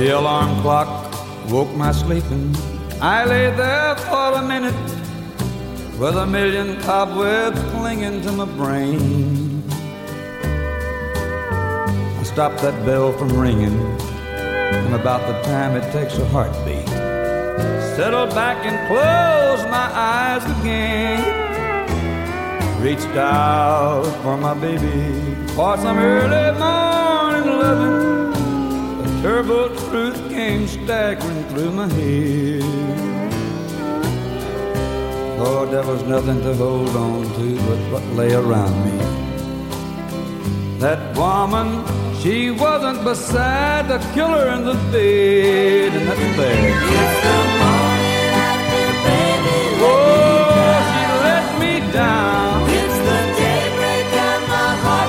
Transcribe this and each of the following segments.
The alarm clock woke my sleeping. I lay there for a minute with a million cobwebs clinging to my brain. I stopped that bell from ringing, and about the time it takes a heartbeat, settled back and closed my eyes again. Reached out for my baby for some early morning loving. The terrible truth came staggering through my head. Lord, there was nothing to hold on to but what lay around me. That woman, she wasn't beside the killer in the bed, and that's bad. It's the morning after, baby, she let me down. It's the daybreak and my heart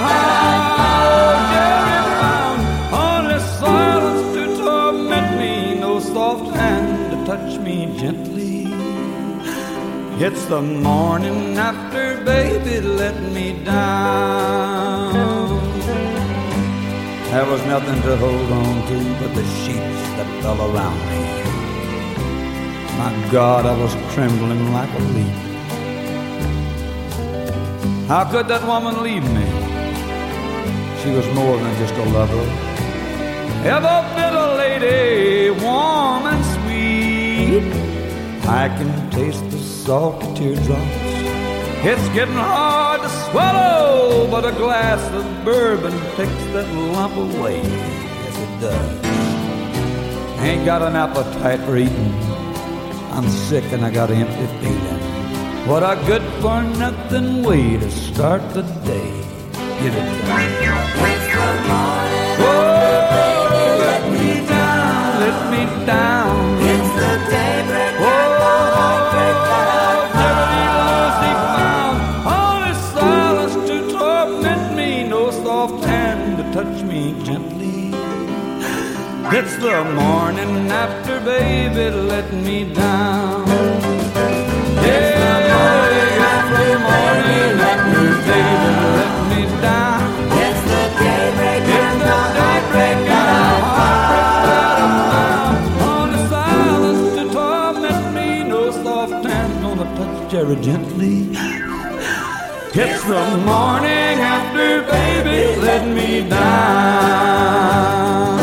Only silence to torment me, no soft hand to touch me gently. It's the morning after, baby, let me down. There was nothing to hold on to but the sheets that fell around me. My God, I was trembling like a leaf. How could that woman leave me? She was more than just a lover, ever been a lady, warm and sweet. I can taste the salt teardrops. It's getting hard to swallow, but a glass of bourbon takes that lump away. Yes, it does. Ain't got an appetite for eating. I'm sick and I got an empty feeling. What a good-for-nothing way to start the day. Get it done. It's the morning Oh, baby, let me down, let me down. It's the daybreak Oh, and my heart break never loosely found. Only silence to torment me, no soft hand to touch me gently. It's the morning after, baby, let me down. Yeah, it's the morning after, baby, let me down. It's the daybreak It's and the my heart break Only silence to torment me, no soft hand gonna touch Jerry gently. It's the morning after, baby, let me down.